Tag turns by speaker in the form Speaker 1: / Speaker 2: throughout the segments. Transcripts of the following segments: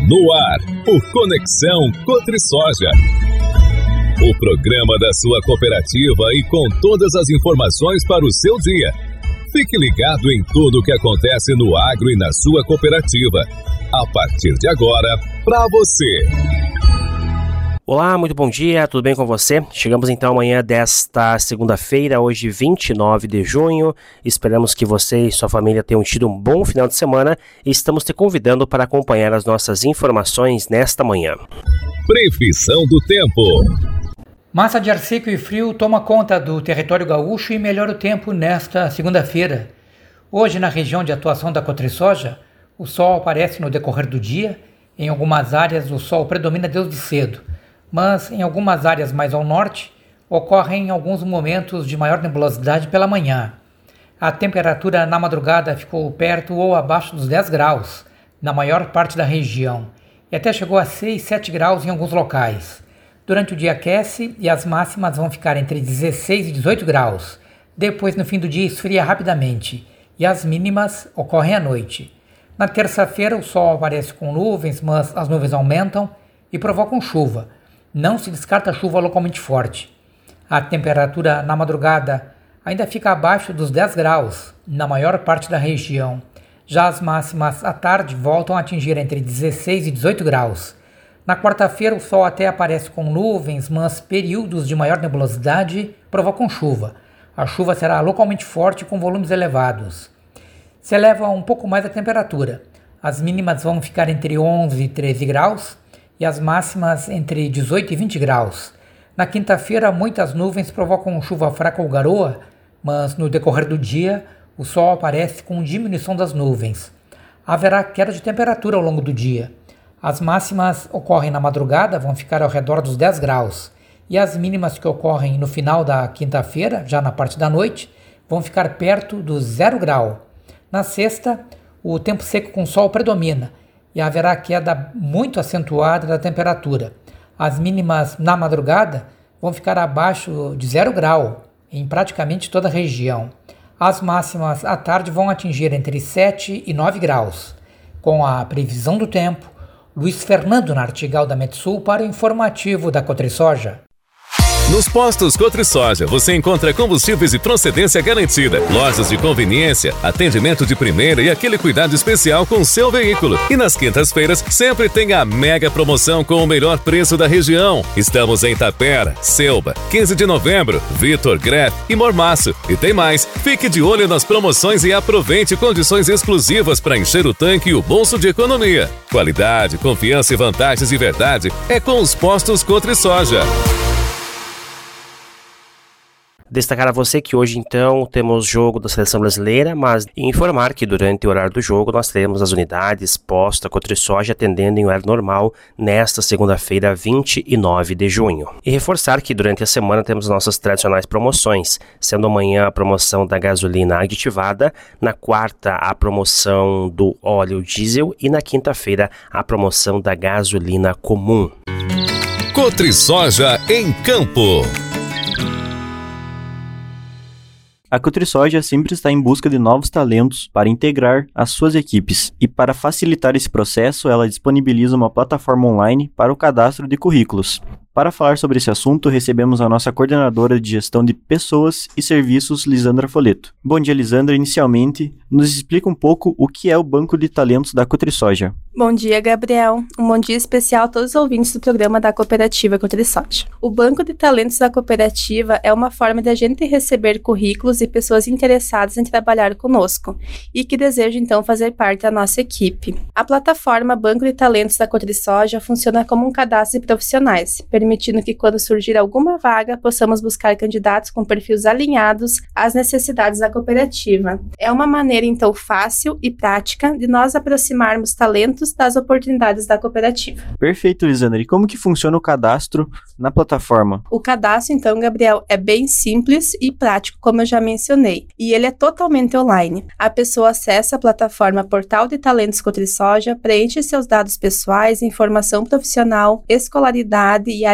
Speaker 1: No ar, o Conexão Cotrisoja. O programa da sua cooperativa e com todas as informações para o seu dia. Fique ligado em tudo o que acontece no agro e na sua cooperativa. A partir de agora, para você.
Speaker 2: Olá, muito bom dia, tudo bem com você? Chegamos então amanhã desta segunda-feira, hoje 29 de junho. Esperamos que você e sua família tenham tido um bom final de semana e estamos te convidando para acompanhar as nossas informações nesta manhã.
Speaker 1: Previsão do tempo.
Speaker 3: Massa de ar seco e frio toma conta do território gaúcho e melhora o tempo nesta segunda-feira. Hoje, na região de atuação da Cotrisoja, o sol aparece no decorrer do dia. Em algumas áreas, o sol predomina desde cedo. Mas em algumas áreas mais ao norte, ocorrem alguns momentos de maior nebulosidade pela manhã. A temperatura na madrugada ficou perto ou abaixo dos 10 graus, na maior parte da região, e até chegou a 6, 7 graus em alguns locais. Durante o dia aquece e as máximas vão ficar entre 16 e 18 graus. Depois, no fim do dia, esfria rapidamente, e as mínimas ocorrem à noite. Na terça-feira, o sol aparece com nuvens, mas as nuvens aumentam e provocam chuva. Não se descarta chuva localmente forte. A temperatura na madrugada ainda fica abaixo dos 10 graus na maior parte da região. Já as máximas à tarde voltam a atingir entre 16 e 18 graus. Na quarta-feira o sol até aparece com nuvens, mas períodos de maior nebulosidade provocam chuva. A chuva será localmente forte com volumes elevados. Se eleva um pouco mais a temperatura. As mínimas vão ficar entre 11 e 13 graus. E as máximas entre 18 e 20 graus. Na quinta-feira, muitas nuvens provocam chuva fraca ou garoa, mas no decorrer do dia, o sol aparece com diminuição das nuvens. Haverá queda de temperatura ao longo do dia. As máximas ocorrem na madrugada, vão ficar ao redor dos 10 graus, e as mínimas que ocorrem no final da quinta-feira, já na parte da noite, vão ficar perto do 0 grau. Na sexta, o tempo seco com sol predomina, e haverá queda muito acentuada da temperatura. As mínimas na madrugada vão ficar abaixo de 0 grau em praticamente toda a região. As máximas à tarde vão atingir entre 7 e 9 graus. Com a previsão do tempo, Luiz Fernando Nartigal da Metsul para o informativo da Cotrisoja.
Speaker 1: Nos postos Cotrisoja você encontra combustíveis de procedência garantida, lojas de conveniência, atendimento de primeira e aquele cuidado especial com o seu veículo. E nas quintas-feiras sempre tem a mega promoção com o melhor preço da região. Estamos em Tapera, Selba, 15 de novembro, Vitor, Greff e Mormaço. E tem mais, fique de olho nas promoções e aproveite condições exclusivas para encher o tanque e o bolso de economia. Qualidade, confiança e vantagens de verdade é com os postos Cotrisoja.
Speaker 2: Destacar a você que hoje então temos jogo da Seleção Brasileira, mas informar que durante o horário do jogo nós teremos as unidades posta Cotrisoja atendendo em horário normal nesta segunda-feira 29 de junho. E reforçar que durante a semana temos nossas tradicionais promoções, sendo amanhã a promoção da gasolina aditivada, na quarta a promoção do óleo diesel e na quinta-feira a promoção da gasolina comum.
Speaker 1: Cotrisoja em Campo.
Speaker 4: A Cotrisoja sempre está em busca de novos talentos para integrar as suas equipes e para facilitar esse processo, ela disponibiliza uma plataforma online para o cadastro de currículos. Para falar sobre esse assunto, recebemos a nossa coordenadora de gestão de pessoas e serviços, Lisandra Foleto. Bom dia, Lisandra. Inicialmente, nos explica um pouco o que é o Banco de Talentos da Cotrisoja.
Speaker 5: Bom dia, Gabriel. Um bom dia especial a todos os ouvintes do programa da Cooperativa Cotrisoja. O Banco de Talentos da Cooperativa é uma forma de a gente receber currículos de pessoas interessadas em trabalhar conosco e que desejam, então, fazer parte da nossa equipe. A plataforma Banco de Talentos da Cotrisoja funciona como um cadastro de profissionais, permitindo que, quando surgir alguma vaga, possamos buscar candidatos com perfis alinhados às necessidades da cooperativa. É uma maneira, então, fácil e prática de nós aproximarmos talentos das oportunidades da cooperativa.
Speaker 4: Perfeito, Lisandra. E como que funciona o cadastro na plataforma?
Speaker 5: O cadastro, então, Gabriel, é bem simples e prático, como eu já mencionei, e ele é totalmente online. A pessoa acessa a plataforma Portal de Talentos Cotrisoja, preenche seus dados pessoais, informação profissional, escolaridade e área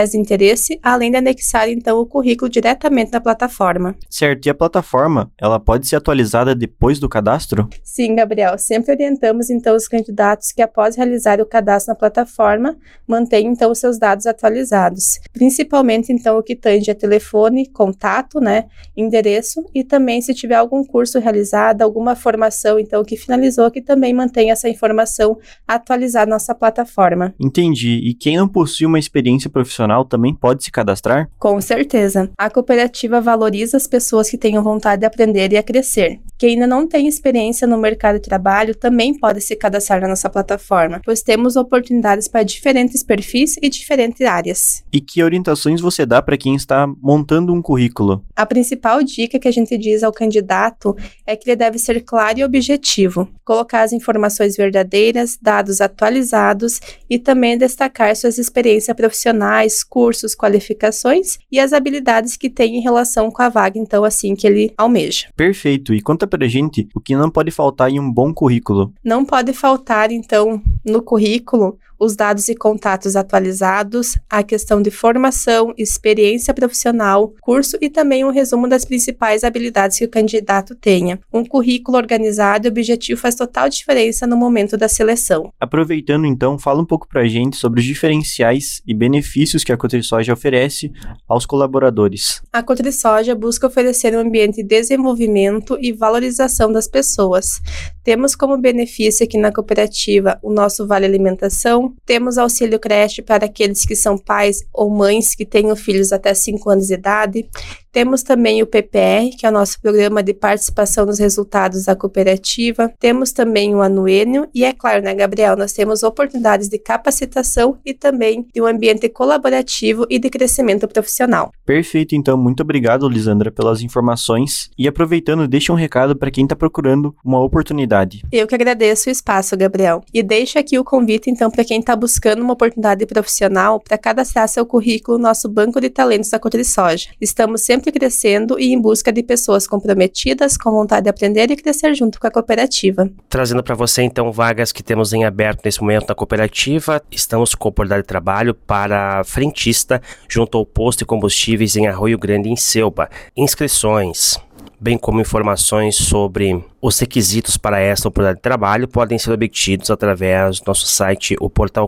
Speaker 5: áreas de interesse, além de anexar então o currículo diretamente na plataforma.
Speaker 4: Certo, e a plataforma, ela pode ser atualizada depois do cadastro?
Speaker 5: Sim, Gabriel, sempre orientamos então os candidatos que após realizar o cadastro na plataforma, mantenham então os seus dados atualizados, principalmente então o que tange a telefone, contato, endereço e também se tiver algum curso realizado, alguma formação então que finalizou, que também mantenha essa informação atualizada na nossa plataforma.
Speaker 4: Entendi. E quem não possui uma experiência profissional também pode se cadastrar?
Speaker 5: Com certeza. A cooperativa valoriza as pessoas que tenham vontade de aprender e a crescer. Quem ainda não tem experiência no mercado de trabalho também pode se cadastrar na nossa plataforma, pois temos oportunidades para diferentes perfis e diferentes áreas.
Speaker 4: E que orientações você dá para quem está montando um currículo?
Speaker 5: A principal dica que a gente diz ao candidato é que ele deve ser claro e objetivo, colocar as informações verdadeiras, dados atualizados e também destacar suas experiências profissionais, cursos, qualificações e as habilidades que tem em relação com a vaga, então assim que ele almeja.
Speaker 4: Perfeito. E conta pra gente o que não pode faltar em um bom currículo.
Speaker 5: Não pode faltar, então, no currículo, os dados e contatos atualizados, a questão de formação, experiência profissional, curso e também um resumo das principais habilidades que o candidato tenha. Um currículo organizado e objetivo faz total diferença no momento da seleção.
Speaker 4: Aproveitando então, fala um pouco pra gente sobre os diferenciais e benefícios que a CotriSoja oferece aos colaboradores.
Speaker 5: A CotriSoja busca oferecer um ambiente de desenvolvimento e valorização das pessoas. Temos como benefício aqui na cooperativa o nosso Vale Alimentação, temos auxílio creche para aqueles que são pais ou mães que tenham filhos até 5 anos de idade. Temos também o PPR, que é o nosso programa de participação nos resultados da cooperativa. Temos também o anuênio e, é claro, Gabriel, nós temos oportunidades de capacitação e também de um ambiente colaborativo e de crescimento profissional.
Speaker 4: Perfeito, então. Muito obrigado, Lisandra, pelas informações. E aproveitando, deixa um recado para quem está procurando uma oportunidade.
Speaker 5: Eu que agradeço o espaço, Gabriel. E deixo aqui o convite, então, para quem está buscando uma oportunidade profissional para cadastrar seu currículo no nosso banco de talentos da CotriSoja. Estamos sempre crescendo e em busca de pessoas comprometidas, com vontade de aprender e crescer junto com a cooperativa.
Speaker 2: Trazendo para você, então, vagas que temos em aberto nesse momento na cooperativa. Estamos com oportunidade de trabalho para frentista junto ao posto de combustíveis em Arroio Grande, em Selba. Inscrições, bem como informações sobre os requisitos para esta oportunidade de trabalho podem ser obtidos através do nosso site, o portal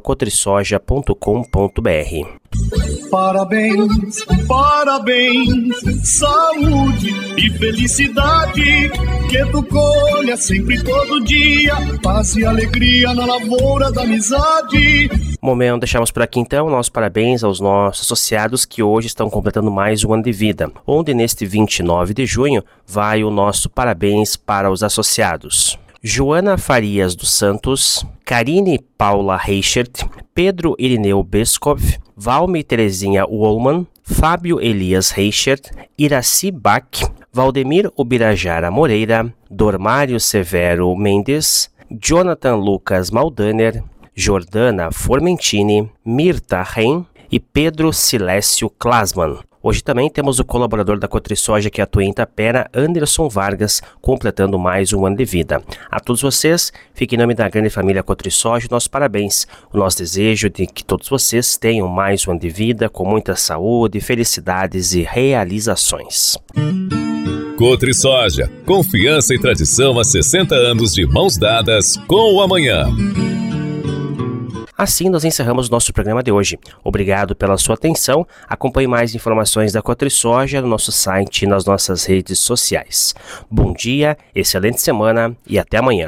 Speaker 2: cotrisoja.com.br.
Speaker 6: Parabéns, parabéns, saúde e felicidade, que tu colha sempre todo dia, paz e alegria na lavoura da amizade.
Speaker 2: Momento, deixamos por aqui então nossos parabéns aos nossos associados que hoje estão completando mais um ano de vida, onde neste 29 de junho vai o nosso parabéns para os associados. Joana Farias dos Santos, Karine Paula Reichert, Pedro Irineu Beskov, Valme Terezinha Wollman, Fábio Elias Reichert, Iraci Bach, Valdemir Ubirajara Moreira, Dormário Severo Mendes, Jonathan Lucas Maldaner, Jordana Formentini, Mirta Ren e Pedro Silécio Klasman. Hoje também temos o colaborador da CotriSoja que atua em Itapera, Anderson Vargas, completando mais um ano de vida. A todos vocês, fiquem em nome da grande família CotriSoja, nossos parabéns. O nosso desejo de que todos vocês tenham mais um ano de vida, com muita saúde, felicidades e realizações.
Speaker 1: CotriSoja, confiança e tradição há 60 anos de mãos dadas com o amanhã.
Speaker 2: Assim, nós encerramos o nosso programa de hoje. Obrigado pela sua atenção. Acompanhe mais informações da CotriSoja no nosso site e nas nossas redes sociais. Bom dia, excelente semana e até amanhã.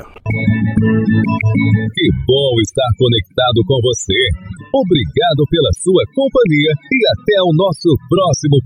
Speaker 1: Que bom estar conectado com você. Obrigado pela sua companhia e até o nosso próximo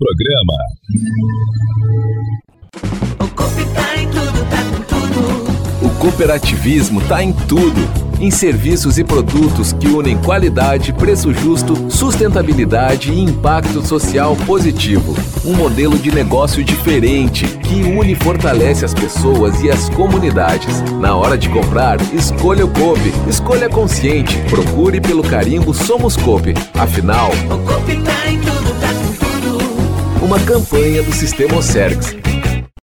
Speaker 1: programa.
Speaker 7: O Coop tá em tudo, tá com tudo.
Speaker 8: O cooperativismo tá em tudo. Em serviços e produtos que unem qualidade, preço justo, sustentabilidade e impacto social positivo. Um modelo de negócio diferente, que une e fortalece as pessoas e as comunidades. Na hora de comprar, escolha o Coop. Escolha consciente. Procure pelo carimbo Somos Coop. Afinal,
Speaker 7: o Coop tá em tudo, tá com tudo.
Speaker 8: Uma campanha do Sistema Ocergs.